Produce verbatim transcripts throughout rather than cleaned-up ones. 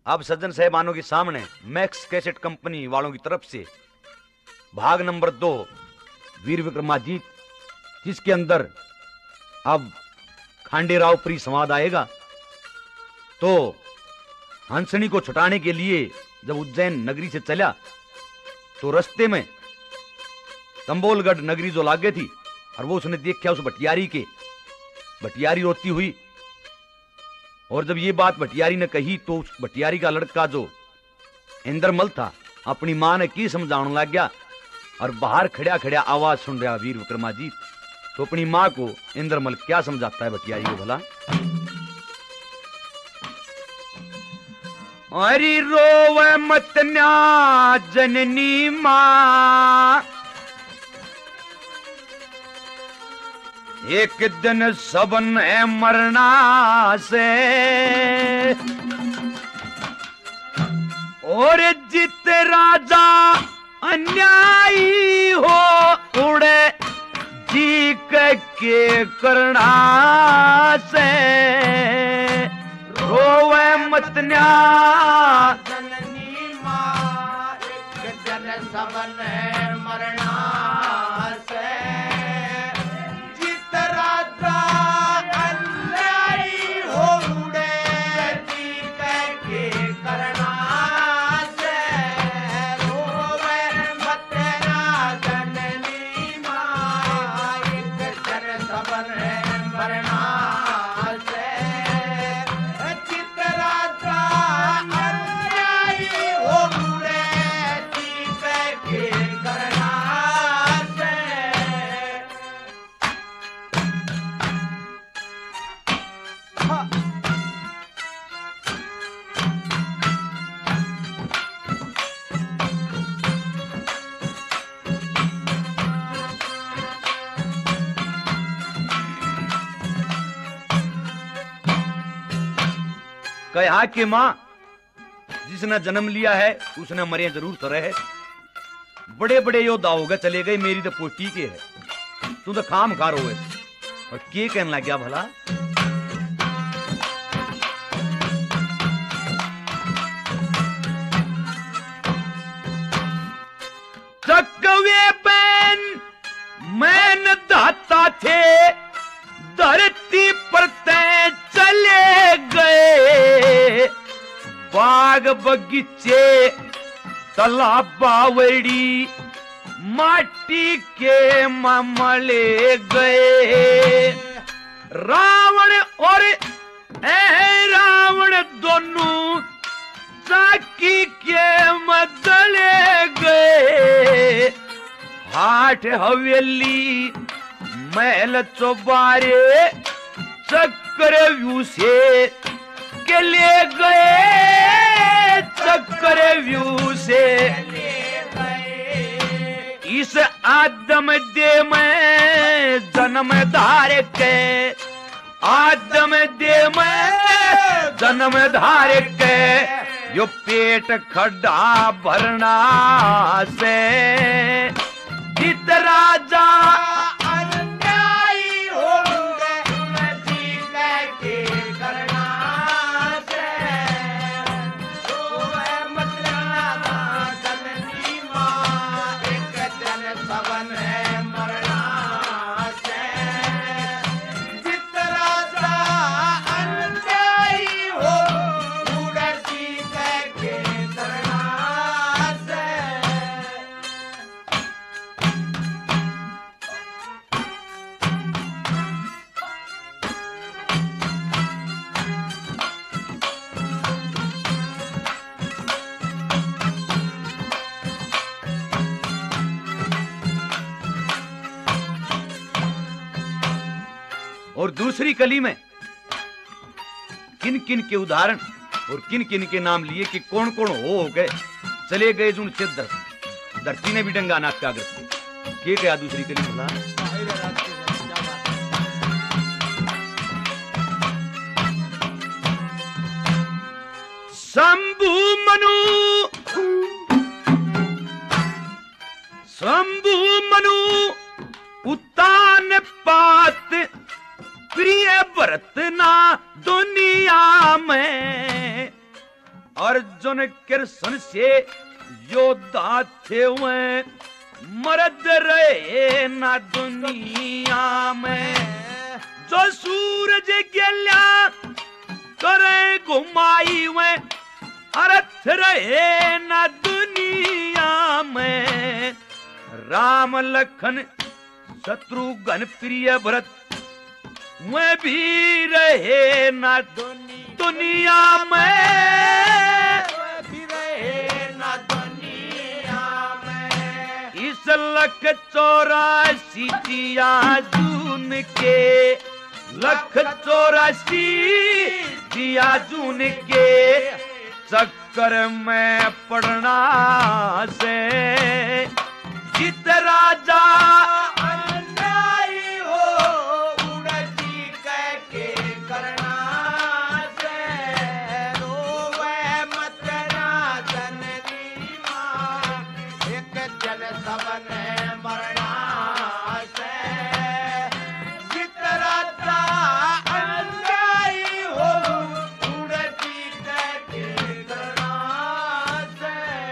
अब सज्जन साहबानों के सामने मैक्स कैसेट कंपनी वालों की तरफ से भाग नंबर दो वीर विक्रमाजीत, जिसके अंदर अब खांडेराव प्री संवाद आएगा। तो हंसनी को छुटाने के लिए जब उज्जैन नगरी से चला तो रास्ते में तंबोलगढ़ नगरी जो लागे थी और वो उसने देखा उस भटियारी के, भटियारी रोती हुई। और जब ये बात भटियारी ने कही तो उस भटियारी का लड़का जो इंद्रमल था अपनी मां ने की समझाने लग गया और बाहर खड़ा खड़ा आवाज सुन रहा वीर विक्रमाजीत। तो अपनी मां को इंद्रमल क्या समझाता है भटियारी को भला? अरे रोवे मत न्या जननी मां, एक दिन सबन है मरना से, और जित राजा अन्यायी हो उड़े जी के करना से, रोवे मत न्या जननी मां, एक दिन सबन है मरना से, कहा कि मां जिसने जन्म लिया है उसने मरे जरूर तो रहे। बड़े बड़े योद्धा हो गए चले गए, मेरी तो पोटी के है, तू तो खाम खा रो है। और के कहने लग गया भला? चकवे पेन मैन दाता थे, धरती पर तय चले गए, बाग बगीचे तालाब बावड़ी माटी के ममले गए। रावण और ए रावण दोनों साकी के मदले गए, हाट हवेली महल चौबारे चक्रव्यूह से के ले गए, चक्रव्यूह से इस आदम दे में जन्म धार के, आदम दे में जन्म धार के, यो पेट खड्डा भरना से, जित राजा और दूसरी कली में किन किन के उदाहरण और किन किन के नाम लिए कि कौन कौन हो गए चले गए जुन से धरती ने भी डंगा नाथ का ग्रस्त के क्या दूसरी कली बोला? शंभु मनु शंभु मनु उतान पात प्रिय भरत ना दुनिया में, अर्जुन कृष्ण से योद्धा थे हुए, मर्द रहे ना दुनिया में। जो सूरज गेल्या करे घुमाई हुए, अर्थ रहे ना दुनिया में। राम लखन शत्रुघ्न प्रिय भरत मैं भी रहे ना दुनिया में, भी रहे ना दुनिया में। इस लख चौरासी जिया जून के, लख चौरासी जिया जून के चक्कर में पड़ना से जित राजा अन्यायी हो, उड़ती कह के करना से रोवे मत ना जननी मां, एक जन सबने मरना से जित राजा अन्यायी हो, उड़ती कह के करना से।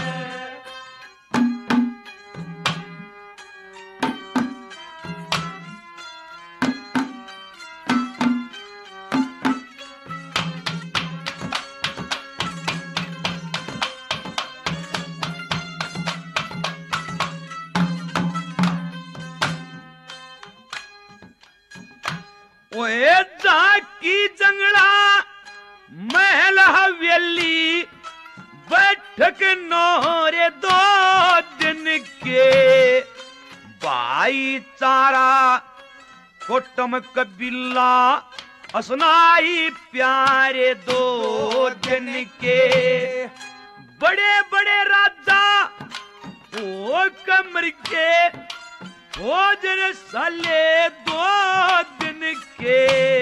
ओए जाकी जंगला महल हवेली, बैठक नौरे दो दिन के। भाईचारा कुटुंब कबीला असनाई प्यारे दो दिन के। बड़े बड़े राजा ओ कमर के, भोजन साले दो दिन के।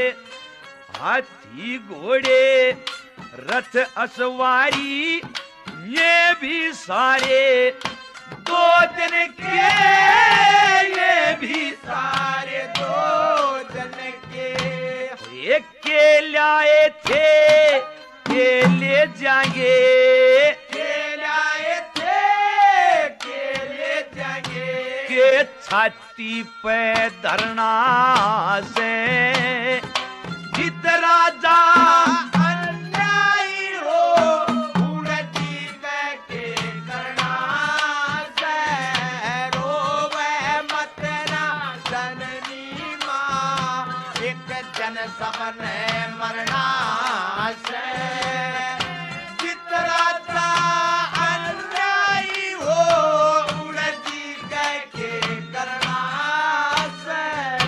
हाथी घोड़े रथ असवारी ये भी सारे दो दिन के, ये भी सारे दो दिन के। एक के लाए थे के ले जाएंगे, के लाए थे के ले जाएंगे। के छाती पे धरना से जित राजा अन्यायी हो, उड़ती कह के करना से रोवे मत ना जननी मां, एक जन सबने मरना से जित राजा अन्यायी हो, उड़ती कह के करना से।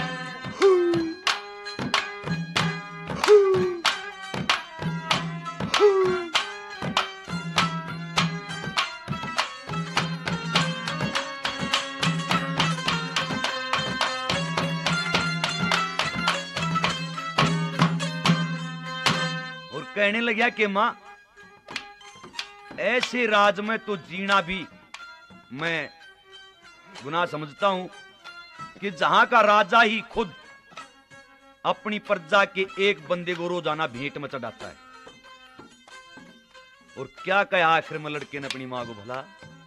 और कहने लगा कि मां ऐसे राज में तो जीना भी मैं गुनाह समझता हूं कि जहां का राजा ही खुद अपनी प्रजा के एक बंदे को रोजाना भेंट में चढ़ाता है। और क्या कहा आखिर में लड़के ने अपनी मां को, भला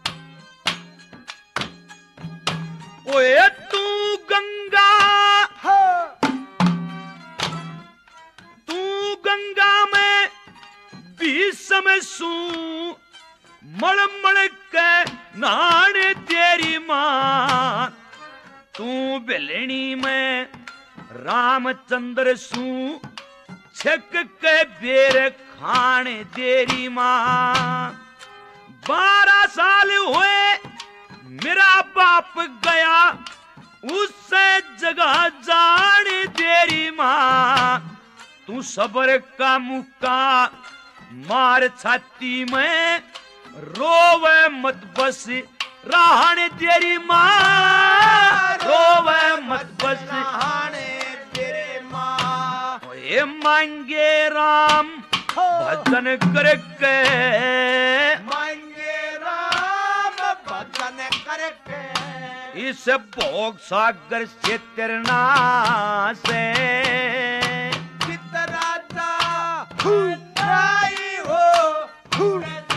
ओए तू गंगा तू गंगा में बीसम सू मड़ मड़ के नाने तेरी मां। तू बेलनी में रामचंद्र सू छक के बेर खाने तेरी मां। बारह साल हुए मेरा बाप गया, उससे जगह जाने तेरी मां। तू सबर का मुक्का मार छाती में, रोवे मत बस राहने तेरी मां, रोवे मत बस राहने तेरी मां। ये मांगे राम भजन करके, मांगे राम भजन करके। इस भोग सागर से तरना से जित राजा अन्यायी हो, छू